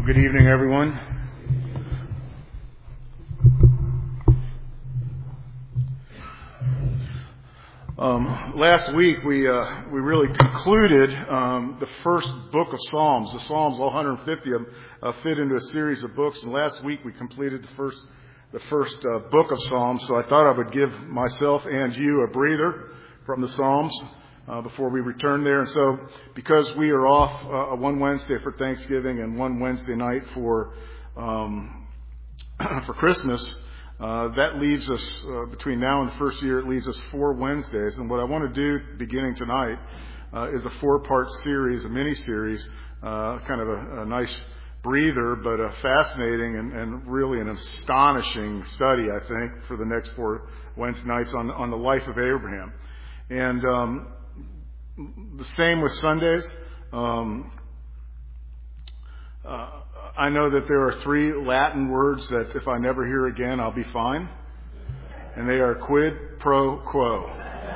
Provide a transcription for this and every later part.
Good evening, everyone. Last week we really concluded the first book of Psalms. The Psalms, all 150 of them, fit into a series of books. And last week we completed the first book of Psalms. So I thought I would give myself and you a breather from the Psalms before we return there. And so, because we are off one Wednesday for Thanksgiving and one Wednesday night for Christmas, that leaves us, between now and the first year, it leaves us 4 Wednesdays. And what I want to do beginning tonight is a 4-part series, a mini-series, kind of a nice breather, but a fascinating and really an astonishing study, I think, for the next 4 Wednesday nights on the life of Abraham. And the same with Sundays. I know that there are 3 Latin words that if I never hear again, I'll be fine. And they are quid pro quo.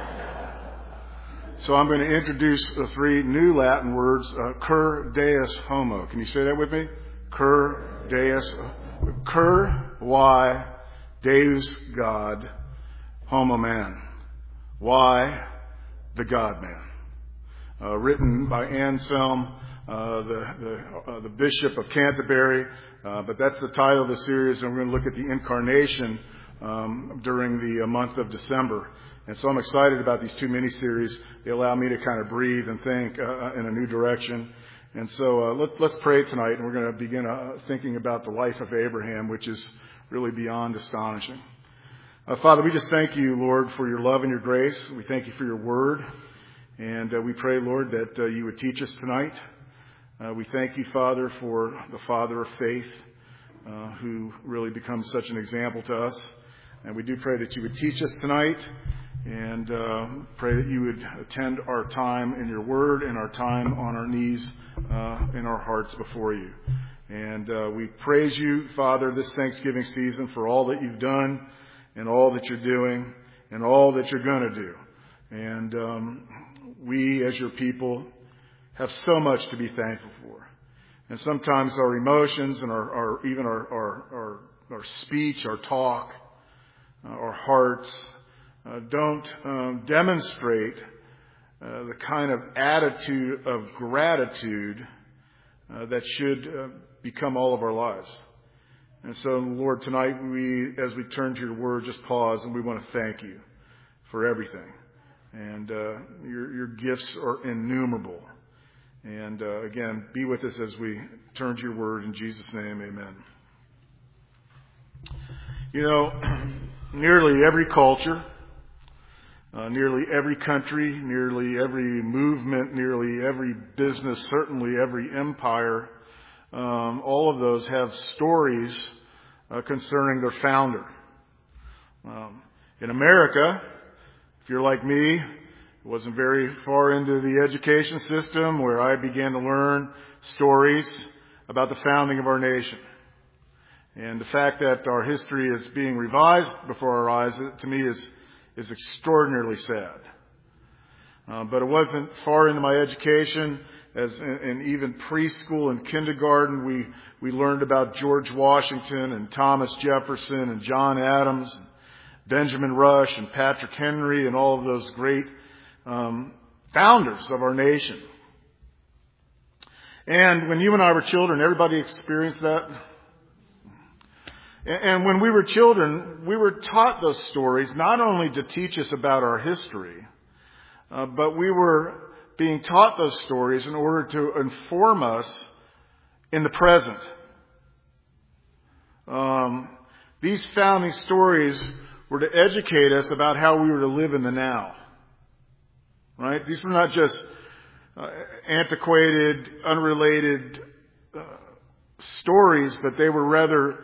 So I'm going to introduce the 3 new Latin words, cur deus homo. Can you say that with me? Cur deus, cur, why, deus, God, homo, man. Why, the God man. Written by Anselm, the Bishop of Canterbury, but that's the title of the series, and we're going to look at the incarnation during the month of December. And so I'm excited about these 2 mini-series. They allow me to kind of breathe and think in a new direction. And so let's pray tonight, and we're going to begin thinking about the life of Abraham, which is really beyond astonishing. Father, we just thank you, Lord, for your love and your grace. We thank you for your word. And we pray, Lord, that you would teach us tonight. We thank you, Father, for the father of faith, who really becomes such an example to us. And we do pray that you would teach us tonight, and pray that you would attend our time in your word and our time on our knees in our hearts before you. And we praise you, Father, this Thanksgiving season for all that you've done and all that you're doing and all that you're going to do. And we, as your people, have so much to be thankful for. And sometimes our emotions and even our speech, our talk, our hearts don't demonstrate the kind of attitude of gratitude that should become all of our lives. And so, Lord, tonight as we turn to your word, just pause, and we want to thank you for everything. And your gifts are innumerable. And again, be with us as we turn to your word. In Jesus' name, amen. You know, nearly every culture, nearly every country, nearly every movement, nearly every business, certainly every empire, all of those have stories concerning their founder. In America, if you're like me, it wasn't very far into the education system where I began to learn stories about the founding of our nation. And the fact that our history is being revised before our eyes, to me, is extraordinarily sad. But it wasn't far into my education, as in even preschool and kindergarten, we learned about George Washington and Thomas Jefferson and John Adams, and Benjamin Rush and Patrick Henry, and all of those great founders of our nation. And when you and I were children, everybody experienced that. And when we were children, we were taught those stories not only to teach us about our history, but we were being taught those stories in order to inform us in the present. These founding stories were to educate us about how we were to live in the now. Right? These were not just antiquated, unrelated stories, but they were rather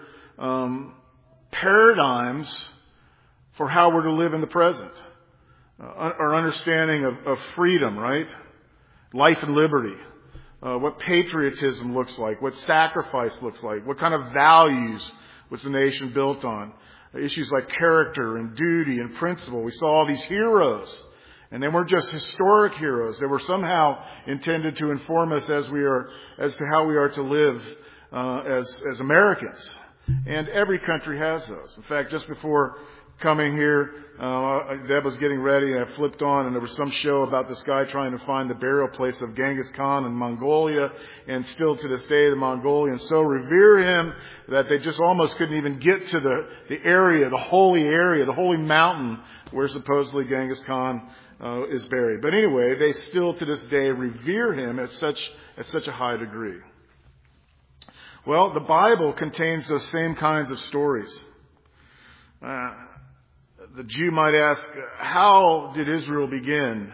paradigms for how we're to live in the present. Our understanding of freedom, right? Life and liberty. What patriotism looks like. What sacrifice looks like. What kind of values was the nation built on. Issues like character and duty and principle. We saw all these heroes. And they weren't just historic heroes. They were somehow intended to inform us as to how we are to live as Americans. And every country has those. In fact, just before coming here, Deb was getting ready and I flipped on and there was some show about this guy trying to find the burial place of Genghis Khan in Mongolia, and still to this day the Mongolians so revere him that they just almost couldn't even get to the area, the holy mountain where supposedly Genghis Khan is buried. But anyway, they still to this day revere him at such a high degree. Well, the Bible contains those same kinds of stories. The Jew might ask, how did Israel begin?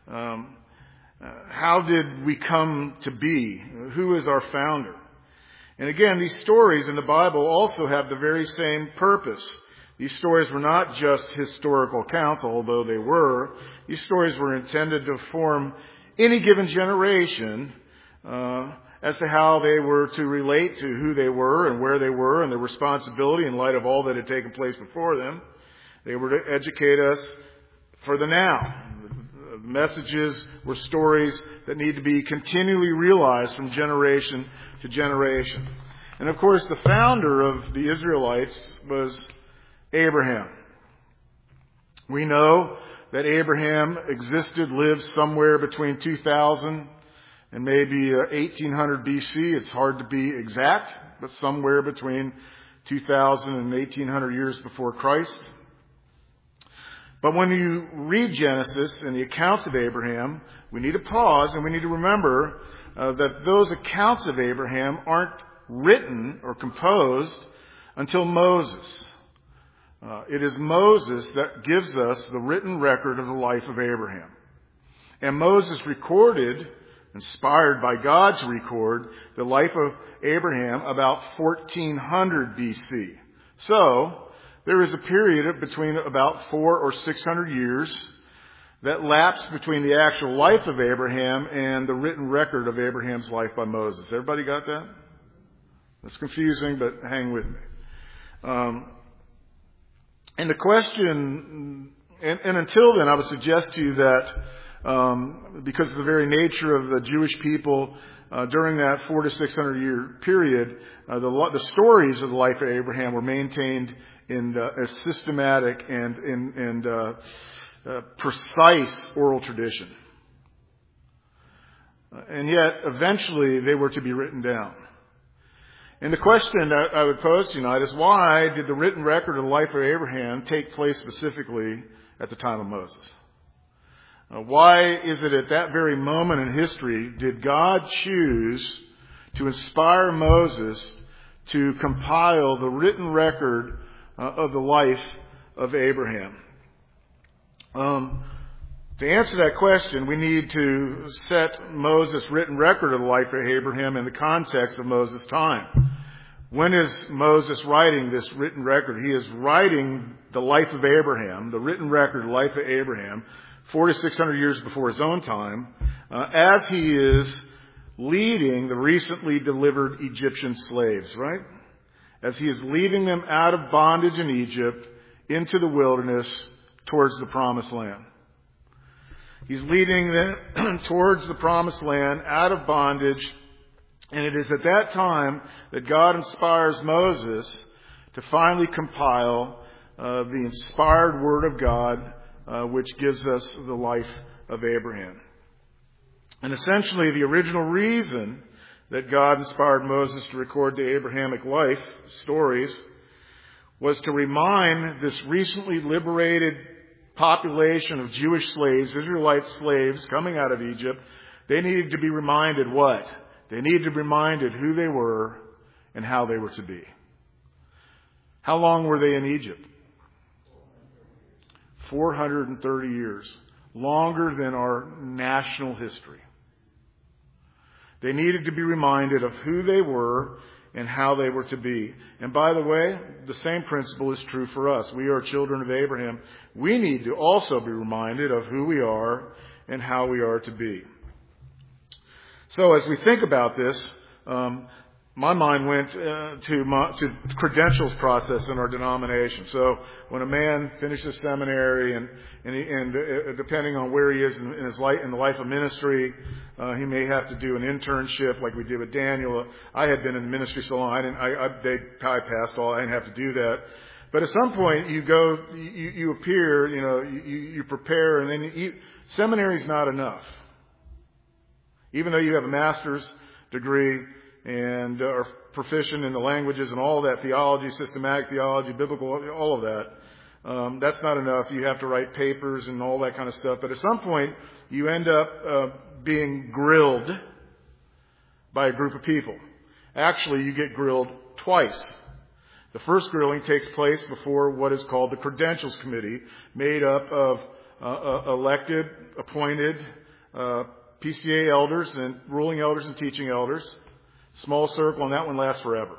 How did we come to be? Who is our founder? And again, these stories in the Bible also have the very same purpose. These stories were not just historical accounts, although they were. These stories were intended to form any given generation as to how they were to relate to who they were and where they were and their responsibility in light of all that had taken place before them. They were to educate us for the now. The messages were stories that need to be continually realized from generation to generation. And of course, the founder of the Israelites was Abraham. We know that Abraham lived somewhere between 2000 and maybe 1800 BC. It's hard to be exact, but somewhere between 2000 and 1800 years before Christ. But when you read Genesis and the accounts of Abraham, we need to pause and we need to remember that those accounts of Abraham aren't written or composed until Moses. It is Moses that gives us the written record of the life of Abraham. And Moses recorded, inspired by God to record, the life of Abraham about 1400 BC. So, there is a period between about 400 or 600 years that lapsed between the actual life of Abraham and the written record of Abraham's life by Moses. Everybody got that? That's confusing, but hang with me. And the question, and until then, I would suggest to you that because of the very nature of the Jewish people during that 400 to 600 year period, the stories of the life of Abraham were maintained in a systematic and precise oral tradition. And yet, eventually, they were to be written down. And the question that I would pose tonight is, why did the written record of the life of Abraham take place specifically at the time of Moses? Why is it at that very moment in history did God choose to inspire Moses to compile the written record of the life of Abraham? To answer that question, we need to set Moses' written record of the life of Abraham in the context of Moses' time. When is Moses writing this written record? He is writing the life of Abraham, the written record of the life of Abraham, 400 to 600 years before his own time, as he is leading the recently delivered Egyptian slaves, right? As he is leading them out of bondage in Egypt into the wilderness towards the promised land. He's leading them towards the promised land out of bondage. And it is at that time that God inspires Moses to finally compile the inspired Word of God, which gives us the life of Abraham. And essentially, the original reason that God inspired Moses to record the Abrahamic life stories was to remind this recently liberated population of Jewish slaves, Israelite slaves coming out of Egypt, they needed to be reminded what? They needed to be reminded who they were and how they were to be. How long were they in Egypt? 430 years. Longer than our national history. They needed to be reminded of who they were and how they were to be. And by the way, the same principle is true for us. We are children of Abraham. We need to also be reminded of who we are and how we are to be. So as we think about this, my mind went to the credentials process in our denomination. So when a man finishes seminary and depending on where he is in his life, in the life of ministry, he may have to do an internship like we did with Daniel. I had been in ministry so long, they bypassed all. I didn't have to do that. But at some point, you appear, you prepare, and then seminary's not enough. Even though you have a master's degree and are proficient in the languages and all that, theology, systematic theology, biblical, all of that, that's not enough. You have to write papers and all that kind of stuff. But at some point, you end up being grilled by a group of people. Actually, you get grilled twice. The first grilling takes place before what is called the Credentials Committee, made up of elected, appointed PCA elders and ruling elders and teaching elders. Small circle, and that one lasts forever.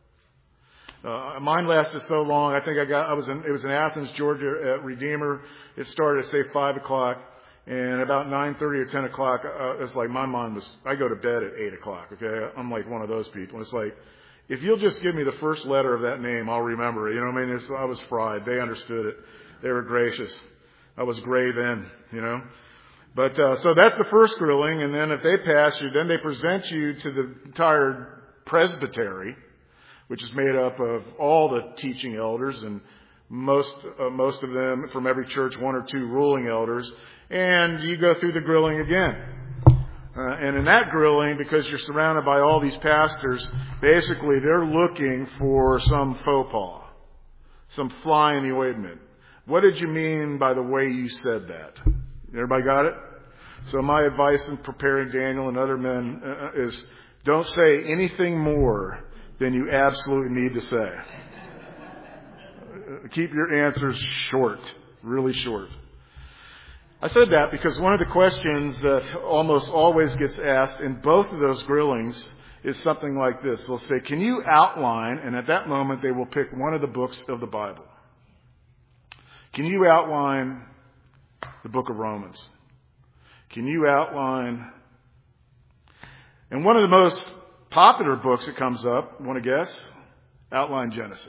Mine lasted so long. I think it was in Athens, Georgia, at Redeemer. It started at say 5 o'clock, and about 9:30 or 10 o'clock, it's like my mind was. I go to bed at 8 o'clock. Okay, I'm like one of those people. It's like, if you'll just give me the first letter of that name, I'll remember it. You know what I mean? I was fried. They understood it. They were gracious. I was gray then. But so that's the first grilling, and then if they pass you, then they present you to the entire presbytery, which is made up of all the teaching elders and most of them from every church, one or two ruling elders, and you go through the grilling again. And in that grilling, because you're surrounded by all these pastors, basically they're looking for some faux pas, some fly in the ointment. What did you mean by the way you said that? Everybody got it? So my advice in preparing Daniel and other men is don't say anything more than you absolutely need to say. Keep your answers short, really short. I said that because one of the questions that almost always gets asked in both of those grillings is something like this. They'll say, can you outline, and at that moment they will pick one of the books of the Bible. Can you outline the book of Romans? Can you outline, and one of the most popular books that comes up, want to guess? Outline Genesis.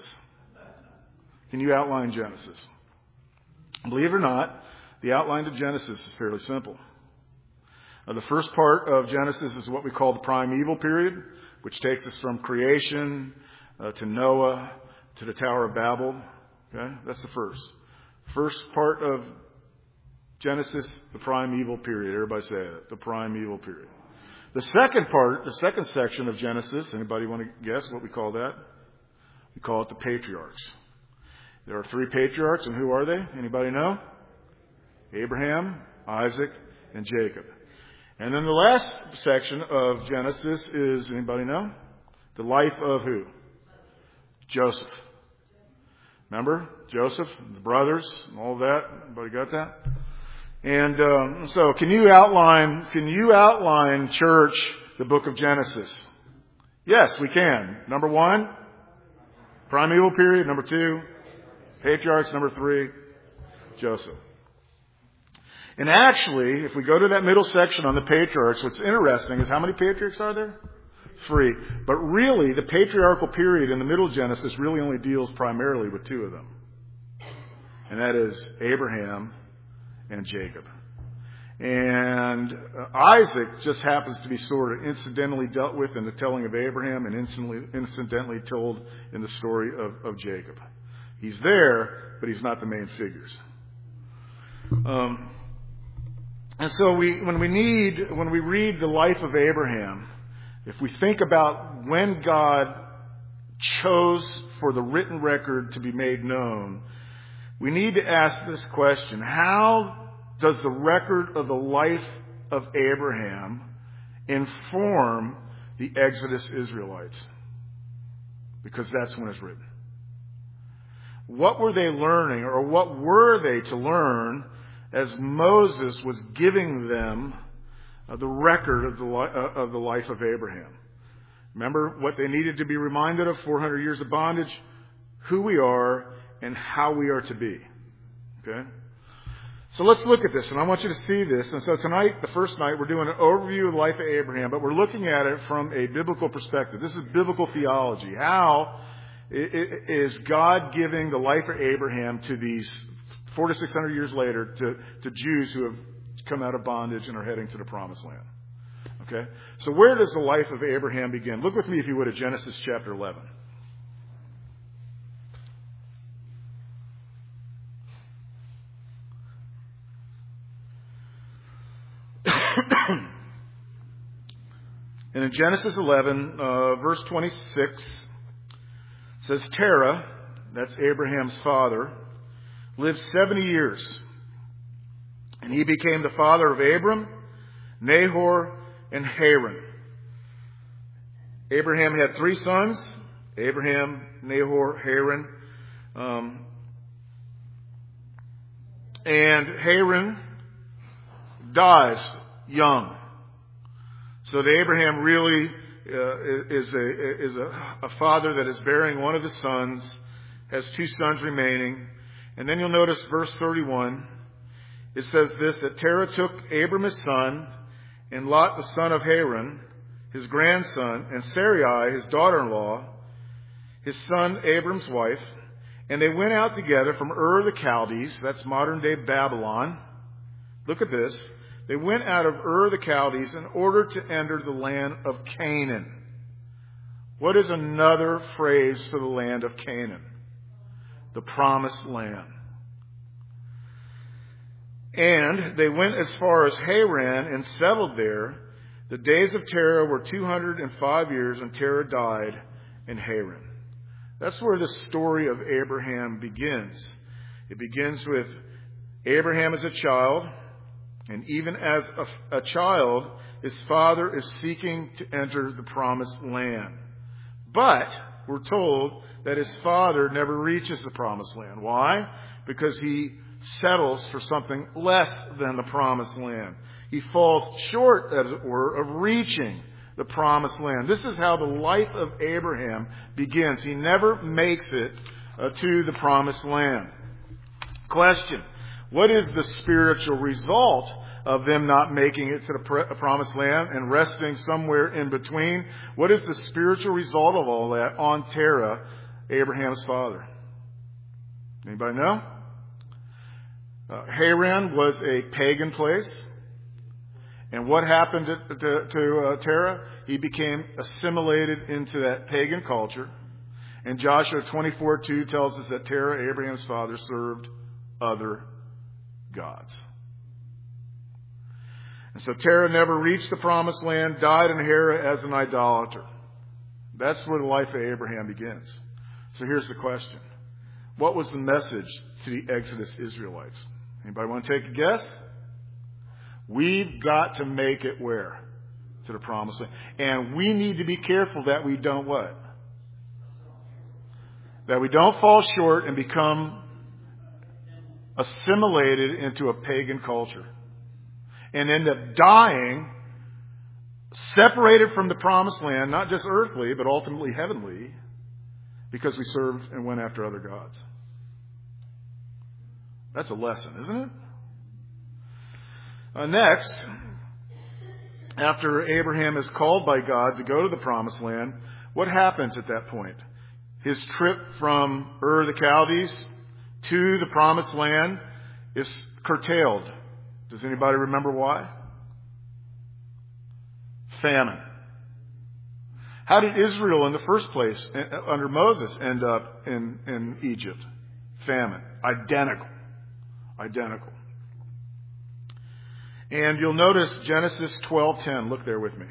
Can you outline Genesis? Believe it or not, the outline to Genesis is fairly simple. The first part of Genesis is what we call the primeval period, which takes us from creation to Noah to the Tower of Babel. Okay, that's the first. First part of Genesis, the primeval period. Everybody say it. The primeval period. The second part, the second section of Genesis, anybody want to guess what we call that? We call it the patriarchs. There are 3 patriarchs, and who are they? Anybody know? Abraham, Isaac, and Jacob. And then the last section of Genesis is, anybody know? The life of who? Joseph. Remember? Joseph, the brothers, and all that. Everybody got that? And so can you outline, church, the book of Genesis? Yes, we can. Number 1, primeval period. Number 2, patriarchs. Number 3, Joseph. And actually, if we go to that middle section on the patriarchs, what's interesting is how many patriarchs are there? 3. But really, the patriarchal period in the middle of Genesis really only deals primarily with 2 of them. And that is Abraham and Jacob. And Isaac just happens to be sort of incidentally dealt with in the telling of Abraham and incidentally told in the story of Jacob. He's there, but he's not the main figures. And so when we read the life of Abraham, if we think about when God chose for the written record to be made known, we need to ask this question: how does the record of the life of Abraham inform the Exodus Israelites? Because that's when it's written. What were they learning, or what were they to learn as Moses was giving them the record of the life of Abraham? Remember what they needed to be reminded of: 400 years of bondage, who we are, and how we are to be. Okay? So let's look at this, and I want you to see this. And so tonight, the first night, we're doing an overview of the life of Abraham, but we're looking at it from a biblical perspective. This is biblical theology. How is God giving the life of Abraham to these 400 to 600 years later to Jews who have come out of bondage and are heading to the Promised Land? Okay? So where does the life of Abraham begin? Look with me, if you would, at Genesis chapter 11. And in Genesis 11, verse 26, says, Terah, that's Abraham's father, lived 70 years. And he became the father of Abram, Nahor, and Haran. Abraham had 3 sons, Abraham, Nahor, Haran. And Haran dies young. So that Abraham really is a father that is bearing one of his sons, has 2 sons remaining. And then you'll notice verse 31. It says this, that Terah took Abram his son, and Lot the son of Haran, his grandson, and Sarai his daughter-in-law, his son Abram's wife, and they went out together from Ur of the Chaldees, that's modern-day Babylon. Look at this. They went out of Ur of the Chaldees in order to enter the land of Canaan. What is another phrase for the land of Canaan? The Promised Land. And they went as far as Haran and settled there. The days of Terah were 205 years, and Terah died in Haran. That's where the story of Abraham begins. It begins with Abraham as a child. And even as a child, his father is seeking to enter the Promised Land. But we're told that his father never reaches the Promised Land. Why? Because he settles for something less than the Promised Land. He falls short, as it were, of reaching the Promised Land. This is how the life of Abraham begins. He never makes it to the Promised Land. Question. What is the spiritual result of them not making it to the Promised Land and resting somewhere in between? What is the spiritual result of all that on Terah, Abraham's father? Anybody know? Haran was a pagan place. And what happened to Terah? He became assimilated into that pagan culture. And Joshua 24:2 tells us that Terah, Abraham's father, served other gods. And so Terah never reached the Promised Land, died in Haran as an idolater. That's where the life of Abraham begins. So here's the question. What was the message to the Exodus Israelites? Anybody want to take a guess? We've got to make it where? To the Promised Land. And we need to be careful that we don't what? That we don't fall short and become assimilated into a pagan culture and end up dying separated from the Promised Land, not just earthly, but ultimately heavenly, because we served and went after other gods. That's a lesson, isn't it? Next, after Abraham is called by God to go to the Promised Land, what happens at that point? His trip from Ur of the Chaldees to the Promised Land is curtailed. Does anybody remember why? Famine. How did Israel in the first place, under Moses, end up in Egypt? Famine. Identical. And you'll notice Genesis 12:10. Look there with me.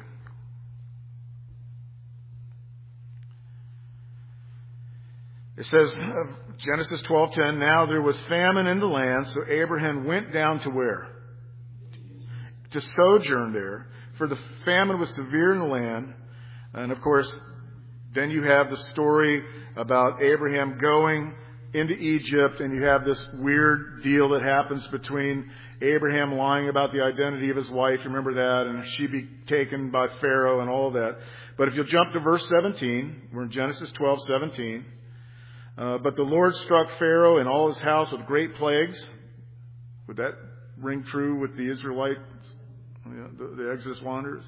It says, Genesis 12:10, now there was famine in the land, so Abraham went down to where? To sojourn there, for the famine was severe in the land. And of course, then you have the story about Abraham going into Egypt, and you have this weird deal that happens between Abraham lying about the identity of his wife. Remember that? And she be taken by Pharaoh and all that. But if you'll jump to verse 17, we're in Genesis 12:17. But the Lord struck Pharaoh and all his house with great plagues. Would that ring true with the Israelites, the Exodus wanderers?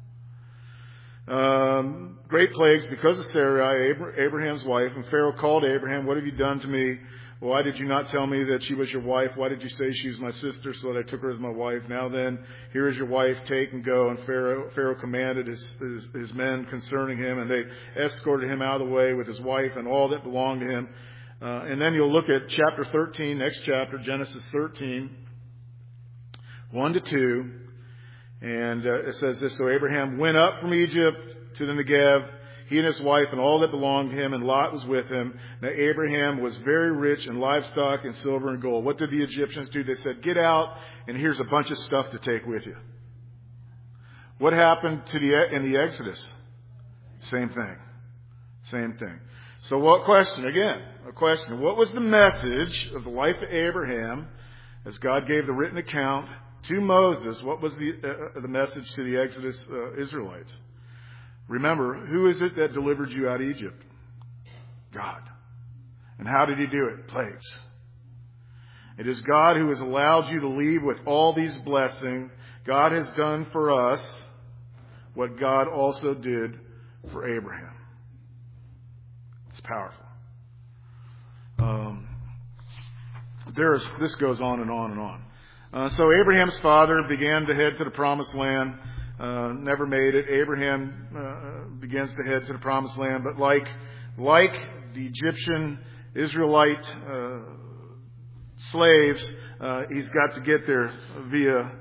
Great plagues because of Sarai, Abraham's wife. And Pharaoh called Abraham, "What have you done to me? Why did you not tell me that she was your wife? Why did you say she was my sister so that I took her as my wife? Now then, here is your wife. Take and go." And Pharaoh commanded his men concerning him, and they escorted him out of the way with his wife and all that belonged to him. And then you'll look at chapter 13, next chapter, Genesis 13, 1 to 2. And it says this: "So Abraham went up from Egypt to the Negev, he and his wife and all that belonged to him, and Lot was with him. Now Abraham was very rich in livestock and silver and gold." What did the Egyptians do? They said, "Get out, and here's a bunch of stuff to take with you." What happened in the Exodus? Same thing. Same thing. So what question? Again, a question. What was the message of the life of Abraham as God gave the written account to Moses? What was the message to the Exodus Israelites? Remember, who is it that delivered you out of Egypt? God. And how did he do it? Plagues. It is God who has allowed you to leave with all these blessings. God has done for us what God also did for Abraham. It's powerful. This goes on and on and on. So Abraham's father began to head to the promised land. Never made it. Abraham begins to head to the promised land, but like the Egyptian Israelite slaves, he's got to get there via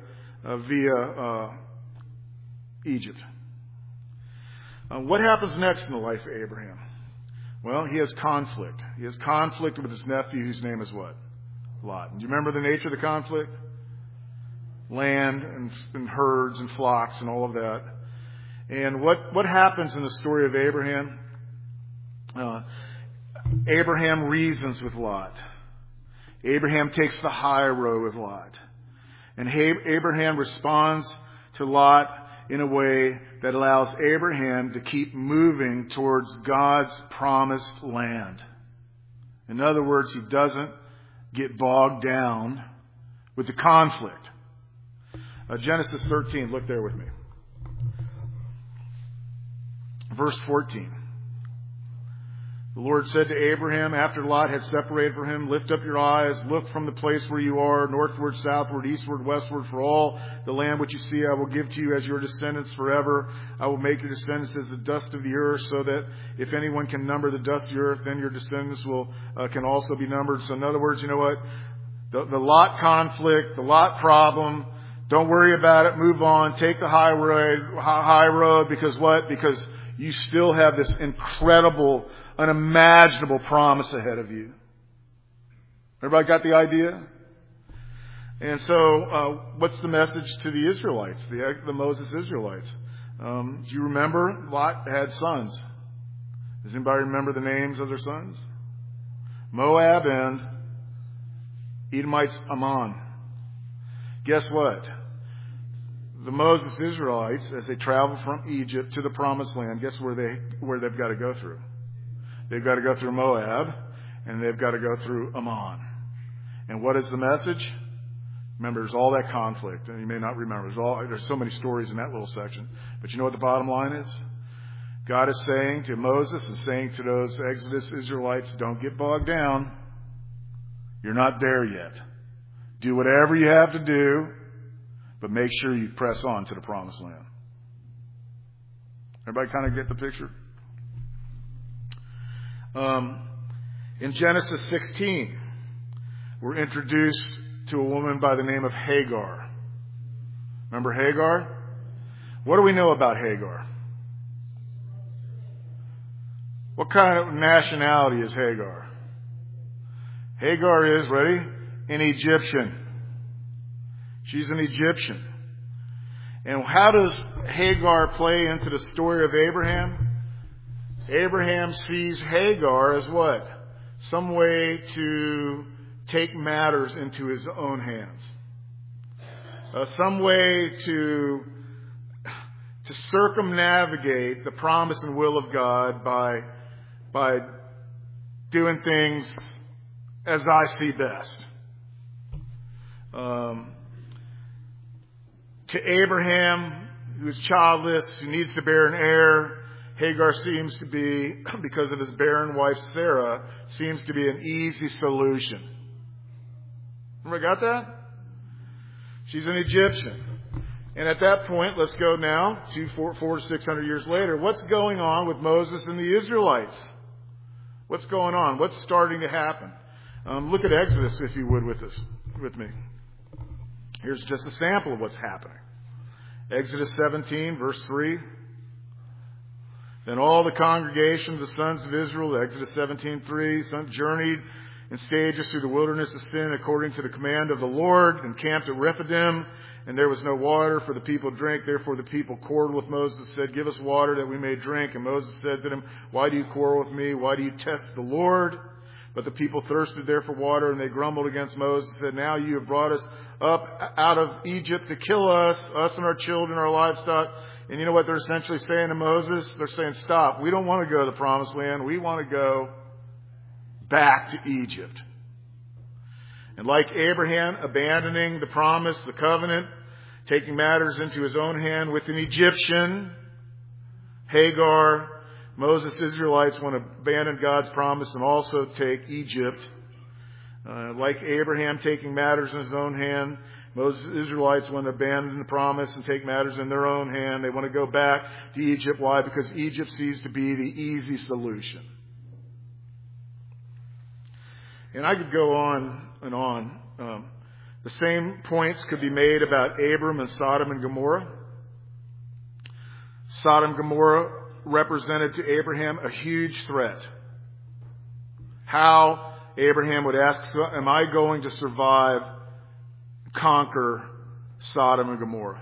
Egypt. What happens next in the life of Abraham? Well, he has conflict. He has conflict with his nephew, whose name is what? Lot. Do you remember the nature of the conflict? Land and herds and flocks and all of that. And what happens in the story of Abraham? Abraham reasons with Lot. Abraham takes the high road with Lot. And Abraham responds to Lot in a way that allows Abraham to keep moving towards God's promised land. In other words, he doesn't get bogged down with the conflict. Genesis 13, look there with me. Verse 14. The Lord said to Abraham, after Lot had separated from him, "Lift up your eyes, look from the place where you are, northward, southward, eastward, westward, for all the land which you see I will give to you as your descendants forever. I will make your descendants as the dust of the earth, so that if anyone can number the dust of the earth, then your descendants can also be numbered." So in other words, you know what? The Lot conflict, the Lot problem, don't worry about it. Move on. Take the high road. Because what? Because you still have this incredible, unimaginable promise ahead of you. Everybody got the idea? And so, what's the message to the Israelites, the Moses Israelites? Do you remember? Lot had sons. Does anybody remember the names of their sons? Moab and Edomites, Ammon. Guess what? The Moses Israelites, as they travel from Egypt to the Promised Land, guess where they've got to go through? They've got to go through Moab, and they've got to go through Ammon. And what is the message? Remember, there's all that conflict, and you may not remember. There's so many stories in that little section. But you know what the bottom line is? God is saying to Moses and saying to those Exodus Israelites, don't get bogged down. You're not there yet. Do whatever you have to do, but make sure you press on to the Promised Land. Everybody kind of get the picture? In Genesis 16, we're introduced to a woman by the name of Hagar. Remember Hagar? What do we know about Hagar? What kind of nationality is Hagar? Hagar is, ready? An Egyptian. She's an Egyptian. And how does Hagar play into the story of Abraham? Abraham sees Hagar as what? Some way to take matters into his own hands. Some way to circumnavigate the promise and will of God by doing things as I see best. to Abraham, who is childless, who needs to bear an heir, Hagar seems to be, because of his barren wife Sarah, seems to be an easy solution. Remember, got that? She's an Egyptian. And at that point, let's go now to 400 to 600 years later. What's going on with Moses and the Israelites? What's going on? What's starting to happen? Look at Exodus, if you would, with me. Here's just a sample of what's happening. Exodus 17, verse 3. Then all the congregation of the sons of Israel, Exodus 17:3, journeyed in stages through the wilderness of Sin according to the command of the Lord, and camped at Rephidim, and there was no water for the people to drink. Therefore the people quarreled with Moses, said, "Give us water that we may drink." And Moses said to them, "Why do you quarrel with me? Why do you test the Lord?" But the people thirsted there for water, and they grumbled against Moses, said, "Now you have brought us up out of Egypt to kill us and our children, our livestock." And you know what they're essentially saying to Moses? They're saying, "Stop. We don't want to go to the promised land. We want to go back to Egypt." And like Abraham, abandoning the promise, the covenant, taking matters into his own hand with an Egyptian, Hagar, Moses' Israelites want to abandon God's promise and also take Egypt. Like Abraham taking matters in his own hand, Moses' Israelites want to abandon the promise and take matters in their own hand. They want to go back to Egypt. Why? Because Egypt seems to be the easy solution. And I could go on and on. The same points could be made about Abram and Sodom and Gomorrah. Sodom and Gomorrah represented to Abraham a huge threat. How Abraham would ask, "Am I going to survive, conquer Sodom and Gomorrah?"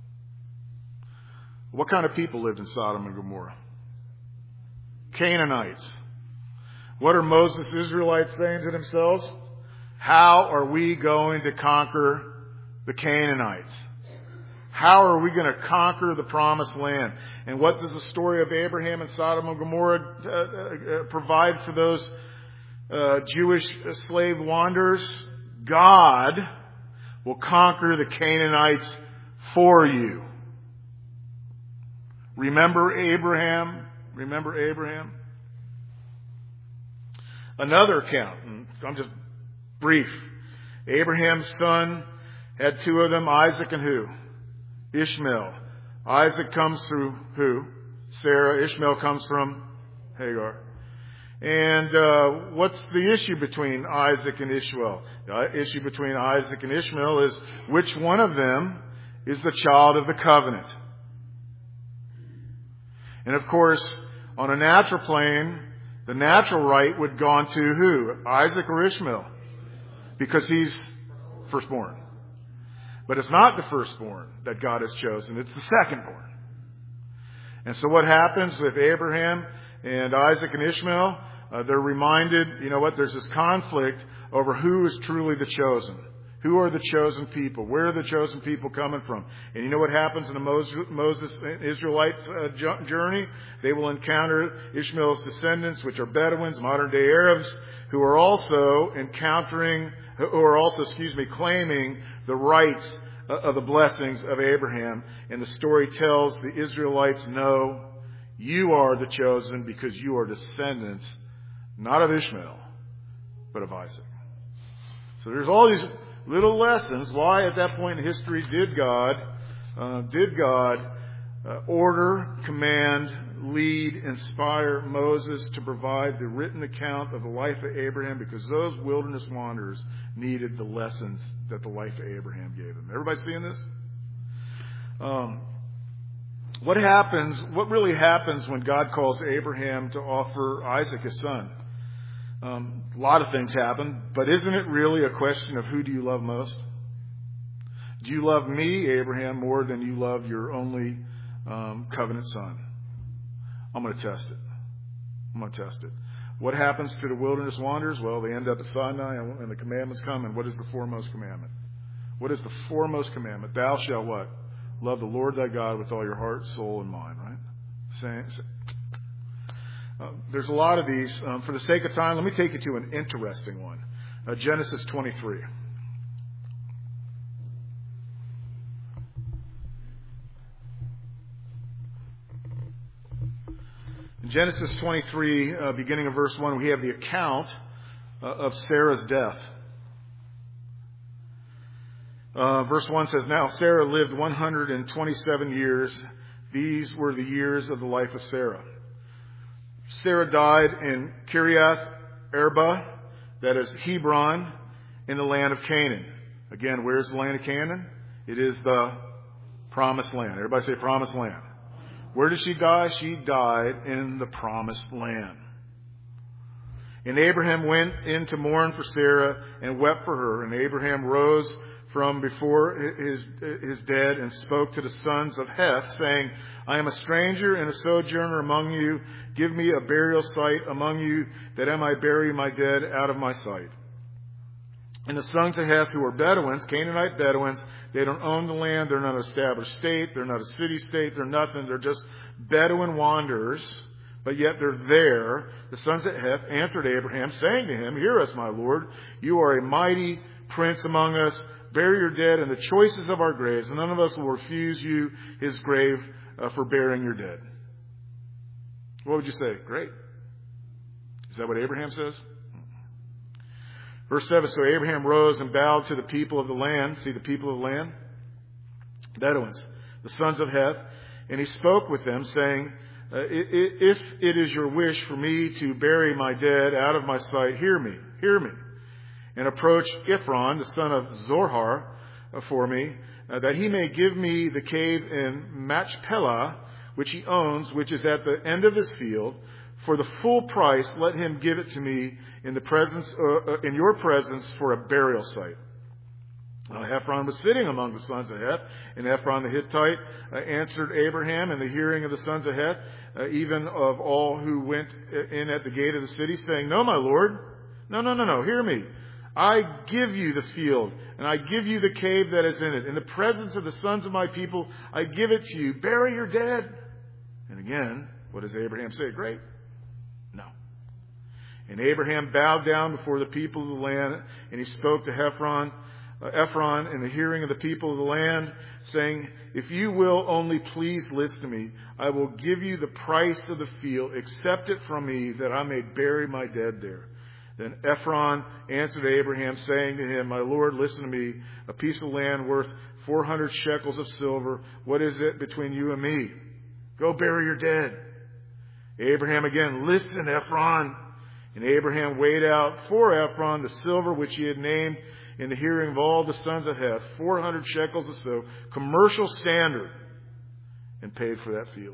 What kind of people lived in Sodom and Gomorrah? Canaanites. What are Moses' Israelites saying to themselves? How are we going to conquer the Canaanites? How are we going to conquer the promised land? And what does the story of Abraham and Sodom and Gomorrah provide for those Jewish slave wanderers? God will conquer the Canaanites for you. Remember Abraham? Remember Abraham? Another account, and I'm just brief. Abraham's son had two of them, Isaac and who? Ishmael. Isaac comes through who? Sarah. Ishmael comes from Hagar. And what's the issue between Isaac and Ishmael? The issue between Isaac and Ishmael is which one of them is the child of the covenant. And of course, on a natural plane, the natural right would have gone to who? Isaac or Ishmael? Because he's firstborn. But it's not the firstborn that God has chosen. It's the secondborn. And so what happens with Abraham and Isaac and Ishmael? They're reminded, you know what, there's this conflict over who is truly the chosen. Who are the chosen people? Where are the chosen people coming from? And you know what happens in the Moses Israelite journey? They will encounter Ishmael's descendants, which are Bedouins, modern day Arabs, who are also claiming the rights of the blessings of Abraham. And the story tells the Israelites, no, you are the chosen because you are descendants, not of Ishmael, but of Isaac. So there's all these little lessons. Why at that point in history did God order, command, lead, inspire Moses to provide the written account of the life of Abraham? Because those wilderness wanderers needed the lessons that the life of Abraham gave them. Everybody seeing this? What really happens when God calls Abraham to offer Isaac his son? A lot of things happen, but isn't it really a question of who do you love most? Do you love me, Abraham, more than you love your only covenant son? I'm going to test it. What happens to the wilderness wanderers? Well, they end up at Sinai and the commandments come. And what is the foremost commandment? What is the foremost commandment? Thou shalt what? Love the Lord thy God with all your heart, soul, and mind, right? Same. There's a lot of these. For the sake of time, let me take you to an interesting one. Genesis 23. In Genesis 23, beginning of verse 1, we have the account of Sarah's death. Verse 1 says, "Now Sarah lived 127 years. These were the years of the life of Sarah. Sarah died in Kiriath Arba, that is Hebron, in the land of Canaan." Again, where's the land of Canaan? It is the promised land. Everybody say promised land. Where did she die? She died in the promised land. "And Abraham went in to mourn for Sarah and wept for her. And Abraham rose from before his dead and spoke to the sons of Heth, saying, I am a stranger and a sojourner among you. Give me a burial site among you, that I might bury my dead out of my sight. And the sons of Heth, who are Bedouins, Canaanite Bedouins, they don't own the land. They're not an established state. They're not a city state. They're nothing. They're just Bedouin wanderers. But yet they're there. The sons of Heth answered Abraham, saying to him, Hear us, my Lord. You are a mighty prince among us. Bury your dead in the choicest of our graves, and none of us will refuse you his grave for burying your dead. What would you say? Great. Is that what Abraham says? Verse 7, so Abraham rose and bowed to the people of the land. See the people of the land? Bedouins, the sons of Heth. And he spoke with them, saying, if it is your wish for me to bury my dead out of my sight, hear me. And approach Ephron, the son of Zohar, for me, that he may give me the cave in Machpelah, which he owns, which is at the end of his field. For the full price, let him give it to me in your presence for a burial site. Ephron was sitting among the sons of Heth, and Ephron the Hittite answered Abraham in the hearing of the sons of Heth, even of all who went in at the gate of the city, saying, No, my Lord, no, hear me. I give you the field, and I give you the cave that is in it. In the presence of the sons of my people, I give it to you. Bury your dead. And again, what does Abraham say? Great. No. And Abraham bowed down before the people of the land, and he spoke to Ephron in the hearing of the people of the land, saying, If you will only please listen to me, I will give you the price of the field. Accept it from me, that I may bury my dead there. Then Ephron answered Abraham, saying to him, My Lord, listen to me. A piece of land worth 400 shekels of silver. What is it between you and me? Go bury your dead. Abraham again, Listen, Ephron. And Abraham weighed out for Ephron the silver which he had named in the hearing of all the sons of Heth, 400 shekels of silver, commercial standard, and paid for that field.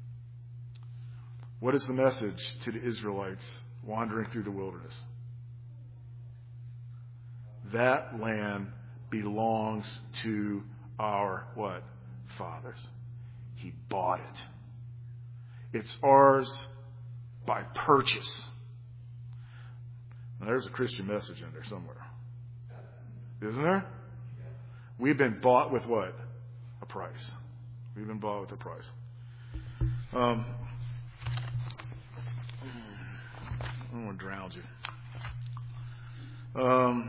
What is the message to the Israelites wandering through the wilderness? That land belongs to our what? Fathers. He bought it. It's ours by purchase. Now, there's a Christian message in there somewhere. Isn't there? We've been bought with what? A price. We've been bought with a price. I don't want to drown you.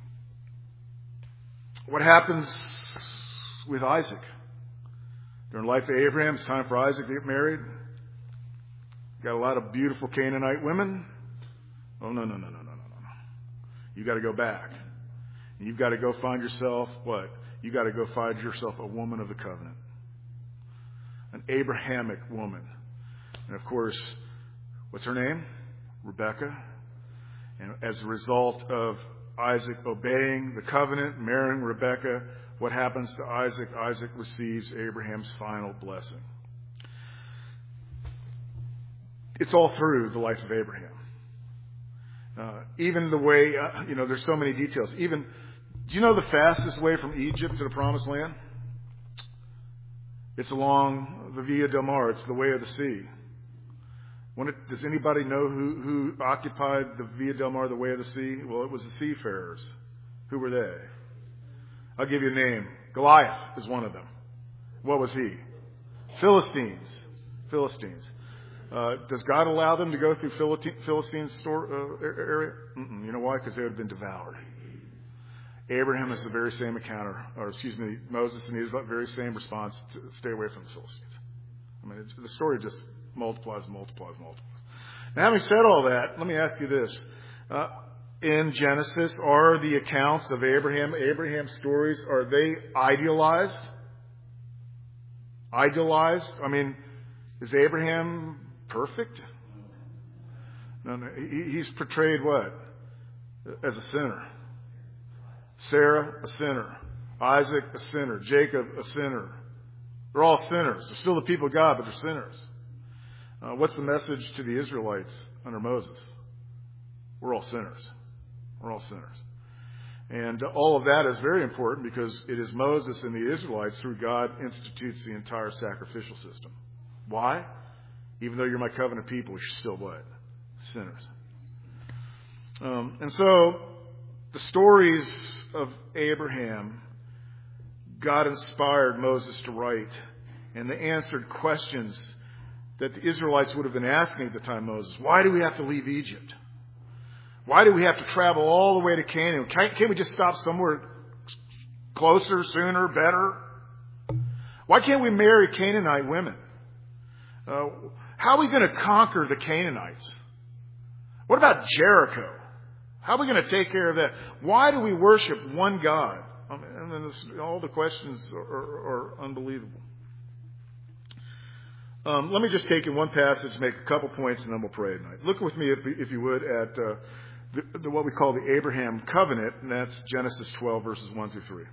What happens with Isaac? During the life of Abraham, it's time for Isaac to get married. Got a lot of beautiful Canaanite women. Oh, no. You got to go back. You've got to go find yourself what? You got to go find yourself a woman of the covenant. An Abrahamic woman. And of course, what's her name? Rebecca. And as a result of Isaac obeying the covenant, marrying Rebecca, what happens to Isaac? Isaac receives Abraham's final blessing. It's all through the life of Abraham. Even the way, there's so many details. Do you know the fastest way from Egypt to the Promised Land? It's along the Via del Mar. It's the way of the sea. Does anybody know who occupied the Via del Mar, the way of the sea? Well, it was the seafarers. Who were they? I'll give you a name. Goliath is one of them. What was he? Philistines. Does God allow them to go through Philistines' area? You know why? Because they would have been devoured. Abraham has the very same encounter, Moses, and he has the very same response to stay away from the Philistines. I mean, the story just multiplies. Now, having said all that, let me ask you this. In Genesis, are the accounts of Abraham's stories, are they idealized? Idealized? I mean, is Abraham perfect? No. He's portrayed what? As a sinner. Sarah, a sinner. Isaac, a sinner. Jacob, a sinner. They're all sinners. They're still the people of God, but they're sinners. What's the message to the Israelites under Moses? We're all sinners. We're all sinners. And all of that is very important because it is Moses and the Israelites through God institutes the entire sacrificial system. Why? Even though you're my covenant people, you're still what? Sinners. And so the stories of Abraham, God inspired Moses to write, and they answered questions that the Israelites would have been asking at the time Moses. Why do we have to leave Egypt? Why do we have to travel all the way to Canaan? Can't we just stop somewhere closer, sooner, better? Why can't we marry Canaanite women? How are we going to conquer the Canaanites? What about Jericho? How are we going to take care of that? Why do we worship one God? I mean, all the questions are unbelievable. Let me just take in one passage, make a couple points, and then we'll pray tonight. Look with me, if you would, at what we call the Abraham covenant, and that's Genesis 12, verses 1 through 3.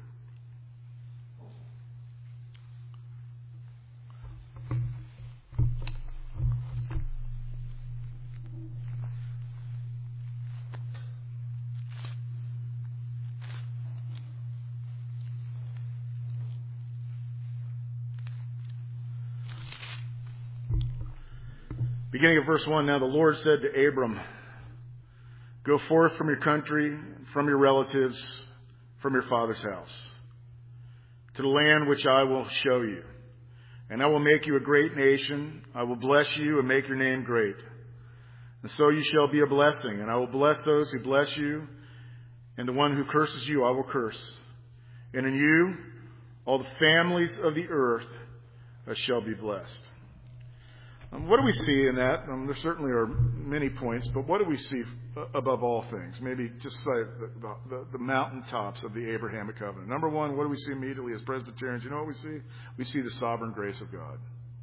Beginning of verse 1, now the Lord said to Abram, go forth from your country, from your relatives, from your father's house, to the land which I will show you. And I will make you a great nation. I will bless you and make your name great. And so you shall be a blessing. And I will bless those who bless you. And the one who curses you I will curse. And in you all the families of the earth shall be blessed. What do we see in that? There certainly are many points, but what do we see above all things? Maybe just say the mountaintops of the Abrahamic covenant. Number one, what do we see immediately as Presbyterians? You know what we see? We see the sovereign grace of God.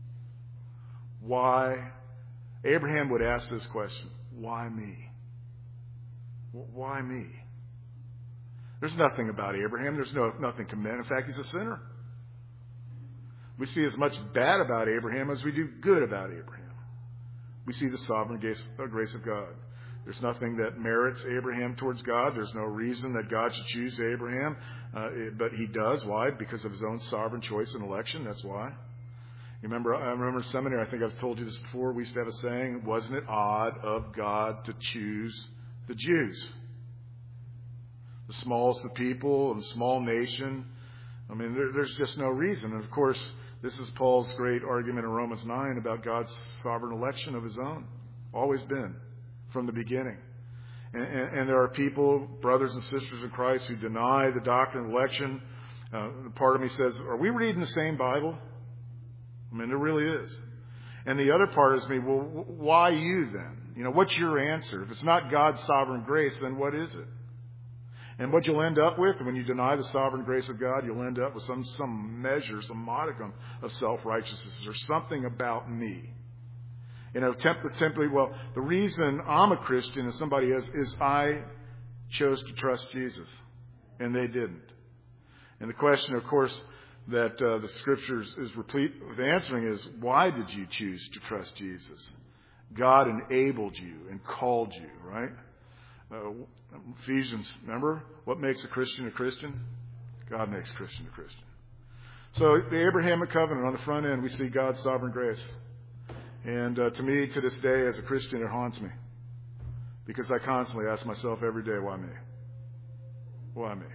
Why? Abraham would ask this question, why me? Why me? There's nothing about Abraham. There's nothing commended. In fact, he's a sinner. We see as much bad about Abraham as we do good about Abraham. We see the sovereign grace of God. There's nothing that merits Abraham towards God. There's no reason that God should choose Abraham, but he does. Why? Because of his own sovereign choice and election. That's why. I remember in seminary, I think I've told you this before, we used to have a saying, wasn't it odd of God to choose the Jews? The smallest of people and small nation. I mean, there's just no reason. And of course, this is Paul's great argument in Romans 9 about God's sovereign election of his own. Always been, from the beginning. And there are people, brothers and sisters in Christ, who deny the doctrine of election. Part of me says, are we reading the same Bible? I mean, there really is. And the other part is me, well, why you then? You know, what's your answer? If it's not God's sovereign grace, then what is it? And what you'll end up with, when you deny the sovereign grace of God, you'll end up with some measure, some modicum of self-righteousness. There's something about me. You know, simply, well, the reason I'm a Christian, as somebody is I chose to trust Jesus. And they didn't. And the question, of course, that the Scriptures is replete with answering is, why did you choose to trust Jesus? God enabled you and called you, right? Ephesians, remember? What makes a Christian a Christian? God makes a Christian a Christian. So the Abrahamic covenant, on the front end, we see God's sovereign grace. And to me, to this day, as a Christian, it haunts me. Because I constantly ask myself every day, why me? Why me?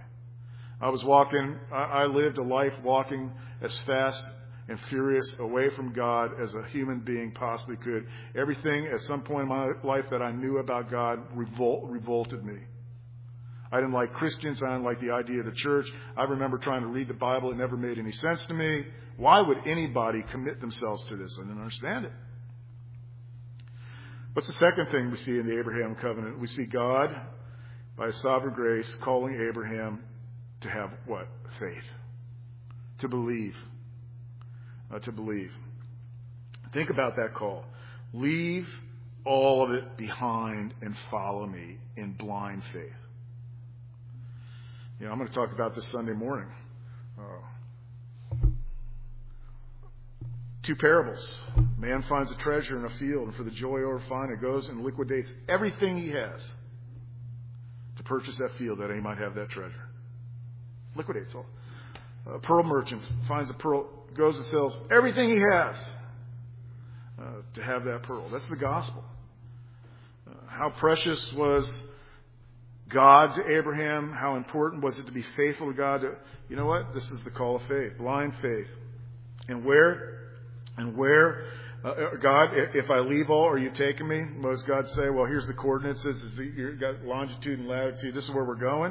I lived a life walking as fast and furious away from God as a human being possibly could. Everything at some point in my life that I knew about God revolted me. I didn't like Christians. I didn't like the idea of the church. I remember trying to read the Bible. It never made any sense to me. Why would anybody commit themselves to this? I didn't understand it. What's the second thing we see in the Abraham covenant? We see God, by His sovereign grace, calling Abraham to have what? Faith. To believe. To believe. Think about that call. Leave all of it behind and follow me in blind faith. I'm going to talk about this Sunday morning. Two parables. Man finds a treasure in a field, and for the joy over finding it, goes and liquidates everything he has to purchase that field that he might have that treasure. Liquidates all. A pearl merchant finds a pearl, goes and sells everything he has to have that pearl. That's the gospel. How precious was God to Abraham? How important was it to be faithful to God? You know what? This is the call of faith, blind faith. And where, God, if I leave all, are you taking me? What does God say? Well, here's the coordinates. This is you've got longitude and latitude. This is where we're going.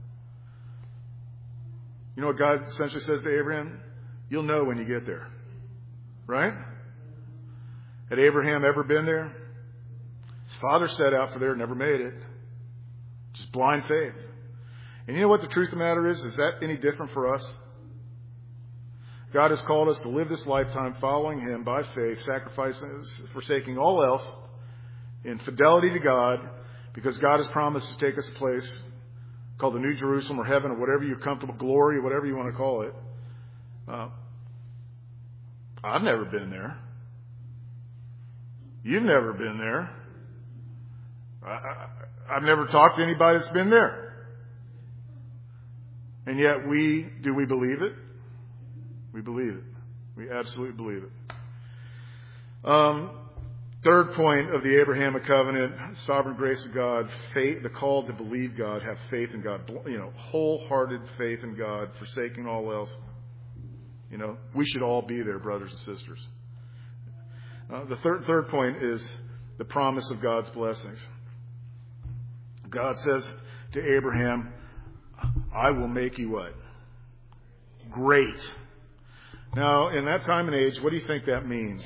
You know what God essentially says to Abraham? You'll know when you get there. Right? Had Abraham ever been there? His father set out for there, never made it. Just blind faith. And you know what the truth of the matter is? Is that any different for us? God has called us to live this lifetime following Him by faith, sacrificing, forsaking all else in fidelity to God, because God has promised to take us a place called the New Jerusalem or heaven or whatever you're comfortable, glory, whatever you want to call it. I've never been there. You've never been there. I've never talked to anybody that's been there. And yet do we believe it? We believe it. We absolutely believe it. Third point of the Abrahamic covenant, sovereign grace of God, faith, the call to believe God, have faith in God, wholehearted faith in God, forsaking all else. We should all be there, brothers and sisters. The third point is the promise of God's blessings. God says to Abraham, I will make you what? Great. Now, in that time and age, what do you think that means?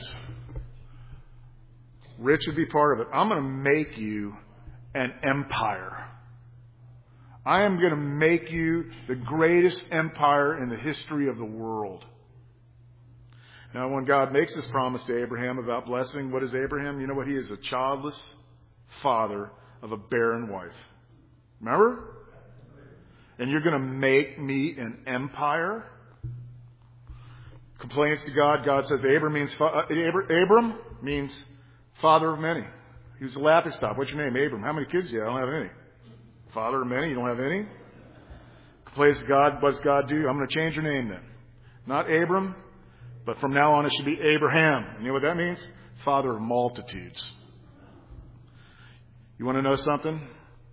Rich would be part of it. I'm going to make you an empire. I am going to make you the greatest empire in the history of the world. Now, when God makes this promise to Abraham about blessing, what is Abraham? You know what? He is a childless father of a barren wife. Remember? And you're going to make me an empire? Complains to God. God says Abram means father of many. He was a laughing stock. What's your name? Abram. How many kids do you have? I don't have any. Father of many. You don't have any? Complains to God. What does God do? I'm going to change your name then. Not Abram, but from now on it should be Abraham. You know what that means? Father of multitudes. You want to know something?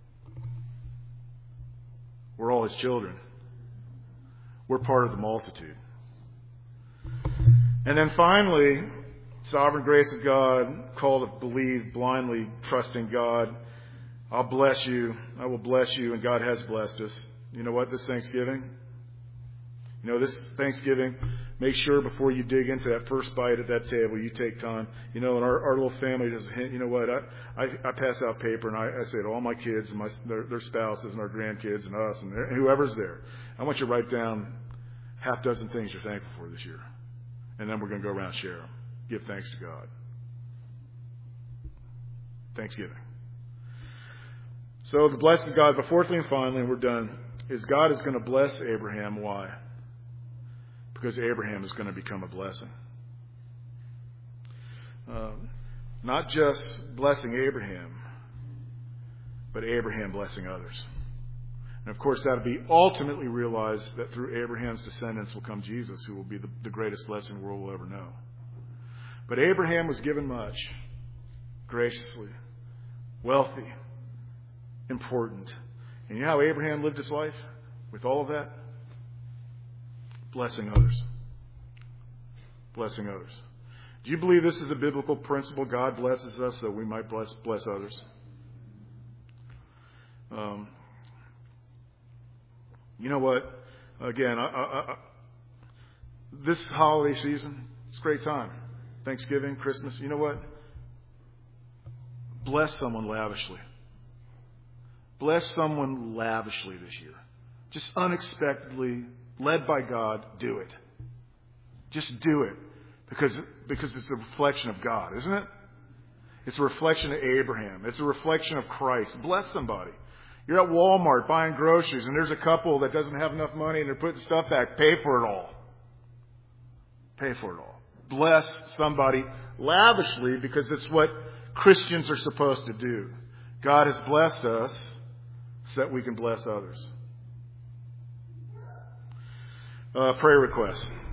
We're all His children. We're part of the multitude. And then finally, sovereign grace of God, call to believe, blindly trusting God. I'll bless you. I will bless you. And God has blessed us. You know what? This Thanksgiving, make sure before you dig into that first bite at that table, you take time. And our little family does a hint. You know what? I pass out paper and I say to all my kids and their spouses and our grandkids and us and whoever's there, I want you to write down half dozen things you're thankful for this year. And then we're going to go around and share them. Give thanks to God. Thanksgiving. So the blessing of God, but fourthly and finally, and we're done, is God is going to bless Abraham. Why? Because Abraham is going to become a blessing. Not just blessing Abraham, but Abraham blessing others. And of course, that'll be ultimately realized that through Abraham's descendants will come Jesus, who will be the greatest blessing the world will ever know. But Abraham was given much, graciously, wealthy, important. And you know how Abraham lived his life with all of that? Blessing others. Blessing others. Do you believe this is a biblical principle? God blesses us so we might bless others. You know what? Again, this holiday season, it's a great time. Thanksgiving, Christmas. You know what? Bless someone lavishly. Bless someone lavishly this year. Just unexpectedly, led by God, do it. Just do it. Because it's a reflection of God, isn't it? It's a reflection of Abraham. It's a reflection of Christ. Bless somebody. You're at Walmart buying groceries and there's a couple that doesn't have enough money and they're putting stuff back. Pay for it all. Pay for it all. Bless somebody lavishly because it's what Christians are supposed to do. God has blessed us so that we can bless others. Prayer requests.